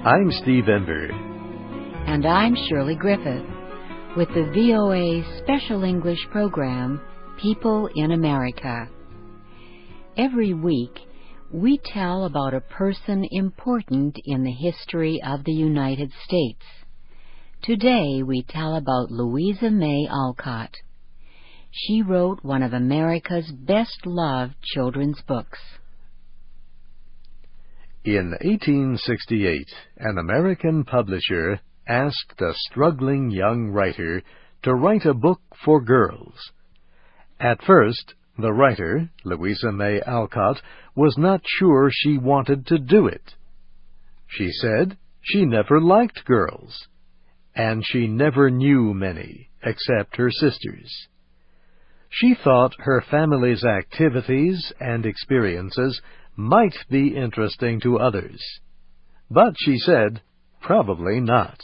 I'm Steve Ember. And I'm Shirley Griffith with the VOA Special English program, People in America. Every week, we tell about a person important in the history of the United States. Today, we tell about Louisa May Alcott. She wrote one of America's best-loved children's books. In 1868, an American publisher asked a struggling young writer to write a book for girls. At first, the writer, Louisa May Alcott, was not sure she wanted to do it. She said she never liked girls, and she never knew many, except her sisters. She thought her family's activities and experiences might be interesting to others. But she said, probably not.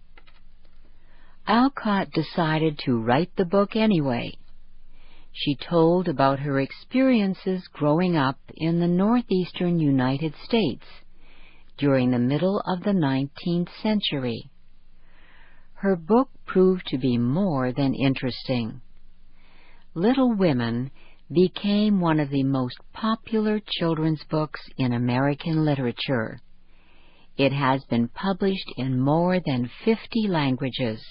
Alcott decided to write the book anyway. She told about her experiences growing up in the northeastern United States during the middle of the 19th century. Her book proved to be more than interesting. Little Women became one of the most popular children's books in American literature. It has been published in more than 50 languages.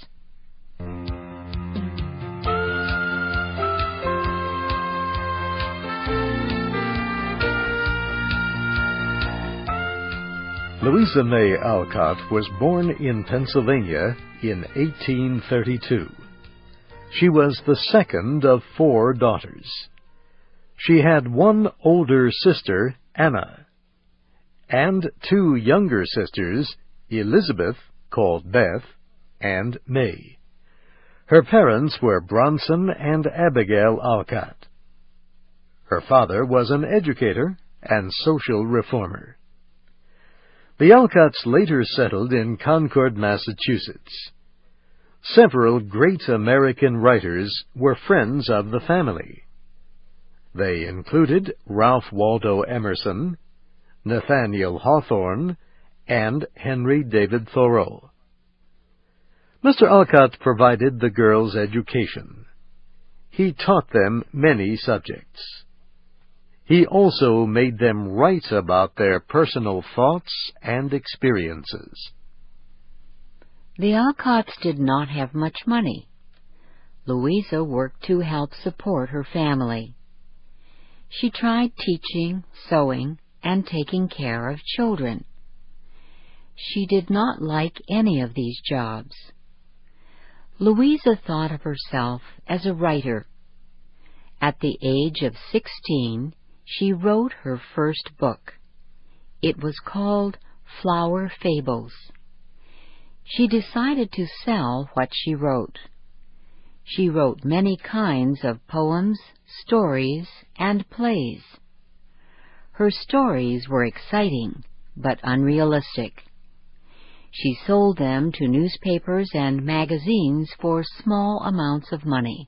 Louisa May Alcott was born in Pennsylvania in 1832. She was the second of 4 daughters. She had one older sister, Anna, and 2 younger sisters, Elizabeth, called Beth, and May. Her parents were Bronson and Abigail Alcott. Her father was an educator and social reformer. The Alcotts later settled in Concord, Massachusetts. Several great American writers were friends of the family. They included Ralph Waldo Emerson, Nathaniel Hawthorne, and Henry David Thoreau. Mr. Alcott provided the girls education. He taught them many subjects. He also made them write about their personal thoughts and experiences. The Alcotts did not have much money. Louisa worked to help support her family. She tried teaching, sewing, and taking care of children. She did not like any of these jobs. Louisa thought of herself as a writer. At the age of 16, she wrote her first book. It was called Flower Fables. She decided to sell what she wrote. She wrote many kinds of poems, stories, and plays. Her stories were exciting, but unrealistic. She sold them to newspapers and magazines for small amounts of money.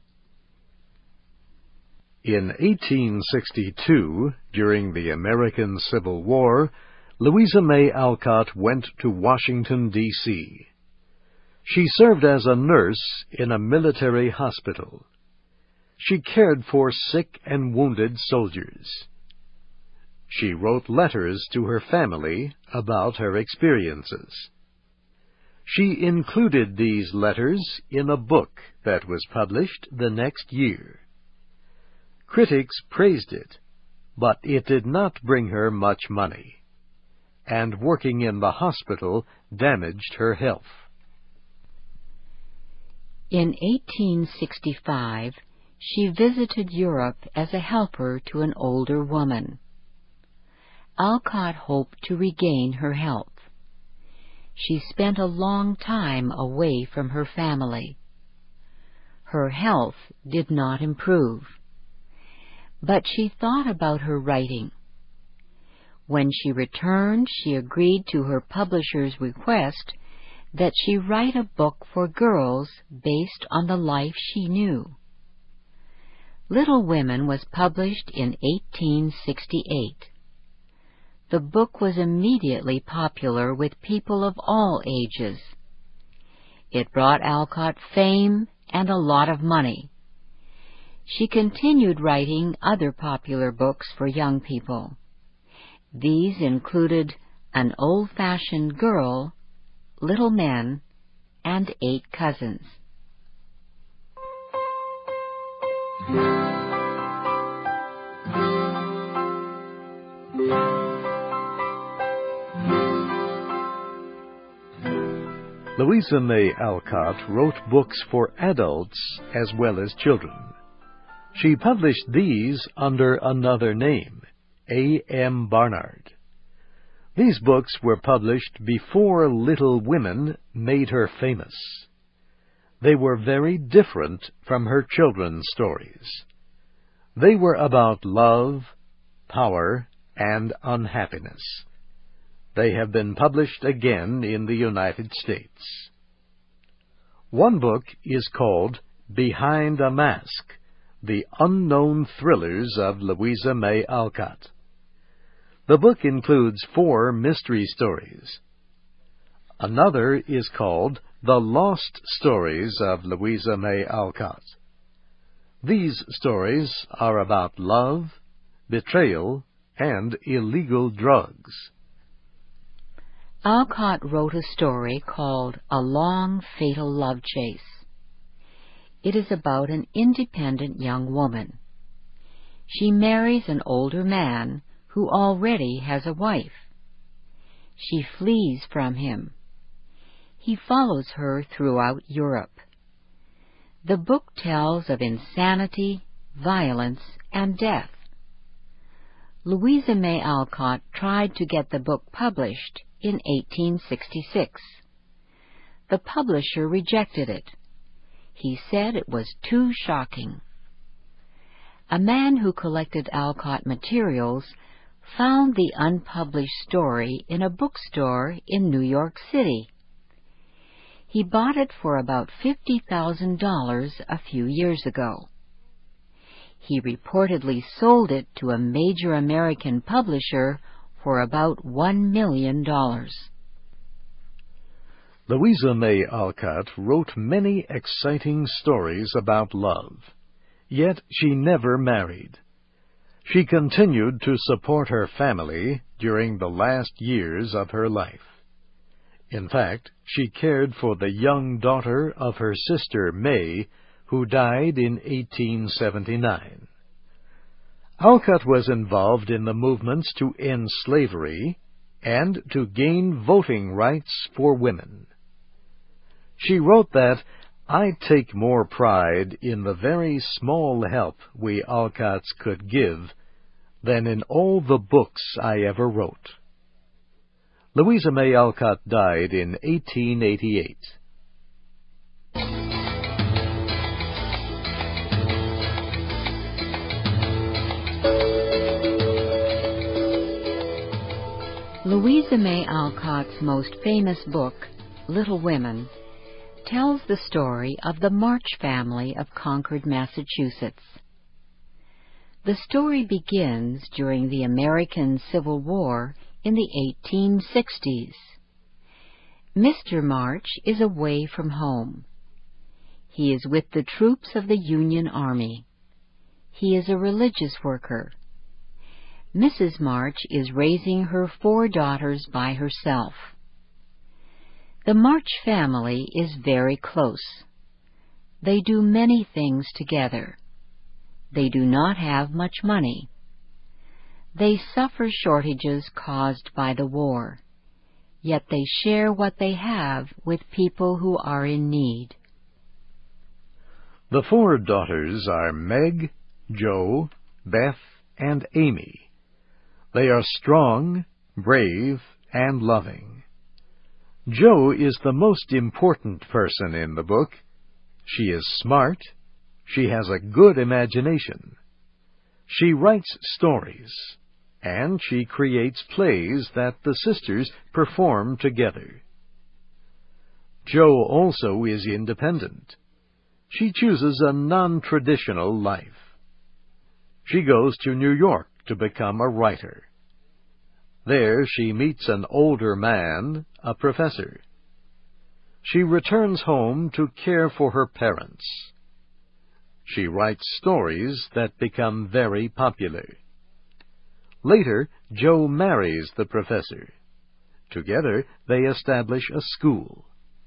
In 1862, during the American Civil War, Louisa May Alcott went to Washington, D.C. She served as a nurse in a military hospital. She cared for sick and wounded soldiers. She wrote letters to her family about her experiences. She included these letters in a book that was published the next year. Critics praised it, but it did not bring her much money, and working in the hospital damaged her health. In 1865, she visited Europe as a helper to an older woman. Alcott hoped to regain her health. She spent a long time away from her family. Her health did not improve, but she thought about her writing. When she returned, she agreed to her publisher's request that she write a book for girls based on the life she knew. Little Women was published in 1868. the book was immediately popular with people of all ages. It brought Alcott fame and a lot of money. She continued writing other popular books for young people. These included An Old-Fashioned Girl, Little Men, and 8 Cousins. Louisa May Alcott wrote books for adults as well as children. She published these under another name, A. M. Barnard. These books were published before Little Women made her famous. They were very different from her children's stories. They were about love, power, and unhappiness. They have been published again in the United States. One book is called Behind a Mask: The Unknown Thrillers of Louisa May Alcott. The book includes 4 mystery stories. Another is called The Lost Stories of Louisa May Alcott. These stories are about love, betrayal, and illegal drugs. Alcott wrote a story called A Long, Fatal Love Chase. It is about an independent young woman. She marries an older man who already has a wife. She flees from him. He follows her throughout Europe. The book tells of insanity, violence, and death. Louisa May Alcott tried to get the book published in 1866. The publisher rejected it. He said it was too shocking. A man who collected Alcott materials found the unpublished story in a bookstore in New York City. He bought it for about $50,000 a few years ago. He reportedly sold it to a major American publisher for about $1 million. Louisa May Alcott wrote many exciting stories about love, yet she never married. She continued to support her family during the last years of her life. In fact, she cared for the young daughter of her sister May, who died in 1879. Alcott was involved in the movements to end slavery and to gain voting rights for women. She wrote that, "I take more pride in the very small help we Alcotts could give than in all the books I ever wrote." Louisa May Alcott died in 1888. Louisa May Alcott's most famous book, Little Women, tells the story of the March family of Concord, Massachusetts. The story begins during the American Civil War in the 1860s. Mr. March is away from home. He is with the troops of the Union Army. He is a religious worker. Mrs. March is raising her 4 daughters by herself. The March family is very close. They do many things together. They do not have much money. They suffer shortages caused by the war, yet they share what they have with people who are in need. The 4 daughters are Meg, Jo, Beth, and Amy. They are strong, brave, and loving. Jo is the most important person in the book. She is smart. She has a good imagination. She writes stories, and she creates plays that the sisters perform together. Jo also is independent. She chooses a non-traditional life. She goes to New York to become a writer. There she meets an older man, a professor. She returns home to care for her parents. She writes stories that become very popular. Later, Jo marries the professor. Together, they establish a school.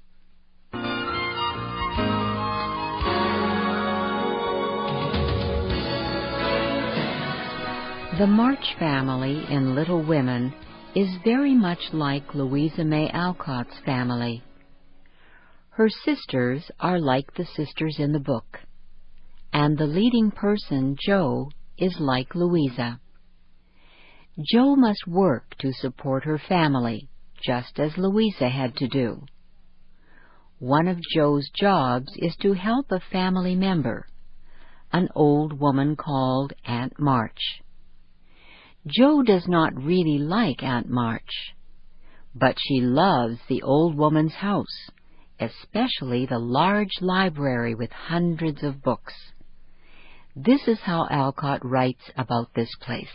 The March family in Little Women is very much like Louisa May Alcott's family. Her sisters are like the sisters in the book, and the leading person, Jo, is like Louisa. Jo must work to support her family, just as Louisa had to do. One of Jo's jobs is to help a family member, an old woman called Aunt March. Jo does not really like Aunt March, but she loves the old woman's house, especially the large library with hundreds of books. This is how Alcott writes about this place.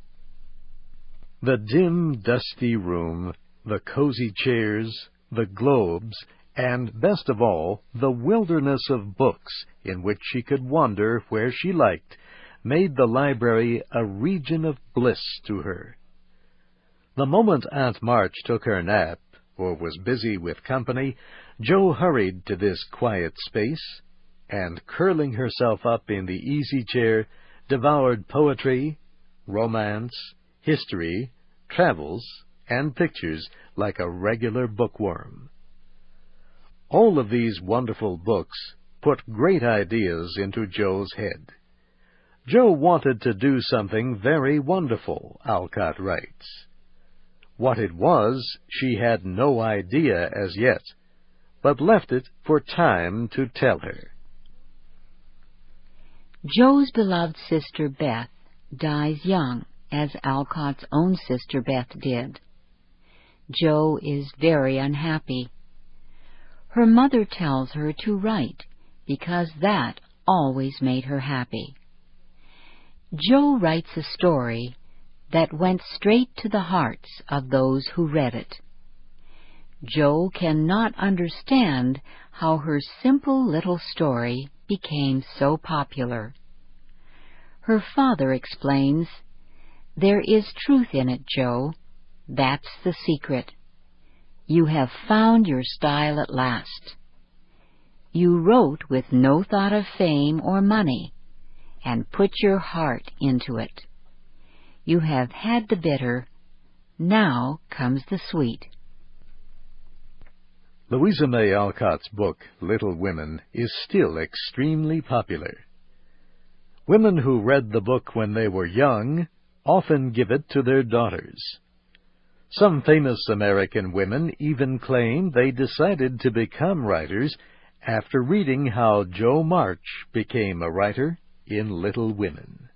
The dim, dusty room, the cozy chairs, the globes, and, best of all, the wilderness of books in which she could wander where she liked, made the library a region of bliss to her. The moment Aunt March took her nap, or was busy with company, Jo hurried to this quiet space, and, curling herself up in the easy chair, devoured poetry, romance, history, travels, and pictures like a regular bookworm. All of these wonderful books put great ideas into Jo's head. Jo wanted to do something very wonderful, Alcott writes. What it was, she had no idea as yet, but left it for time to tell her. Jo's beloved sister Beth dies young, as Alcott's own sister Beth did. Jo is very unhappy. Her mother tells her to write, because that always made her happy. Jo writes a story that went straight to the hearts of those who read it. Jo cannot understand how her simple little story became so popular. Her father explains, "There is truth in it, Jo. That's the secret. You have found your style at last. You wrote with no thought of fame or money, and put your heart into it. You have had the bitter, now comes the sweet." Louisa May Alcott's book, Little Women, is still extremely popular. Women who read the book when they were young often give it to their daughters. Some famous American women even claim they decided to become writers after reading how Jo March became a writer in Little Women.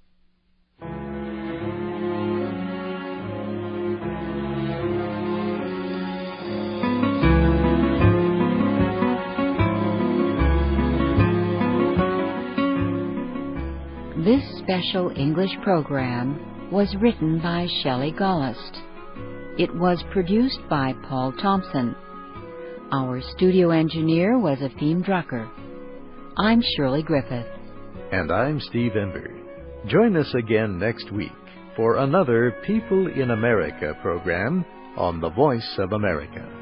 This special English program was written by Shelley Gollust. It was produced by Paul Thompson. Our studio engineer was Efim Drucker. I'm Shirley Griffith. And I'm Steve Ember. Join us again next week for another People in America program on the Voice of America.